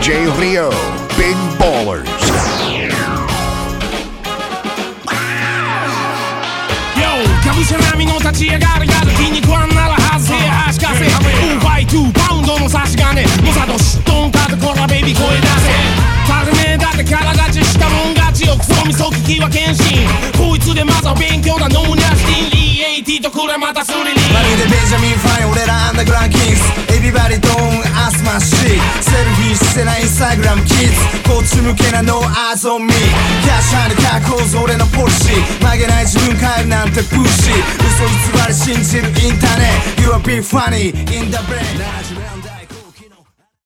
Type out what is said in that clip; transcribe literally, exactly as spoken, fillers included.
J Rio, Big Ballers. Yo, 株式並みの立ち上がりやる気に食わんなら外せや足かせ フォーバイツー パウンドの差し金モサドシットンカードコラベイビー声出せタルメだってキャラ勝ちしたもん勝ちよクソみそ聞きは謙信こいつでまずは勉強だノーニャスティンリーエイティとこれまたスリリーまるでベンジャミン・ファイン俺らアンダーグラウンドキングスエビバディドンアスマッシュセルフィーしてないインスタグラムキッズこっち向けなノーアーズオンミーキャッシャーの確保ず俺のポリシー曲げない自分変えるなんてプッシー嘘偽り信じるインターネット You are big funny in the brain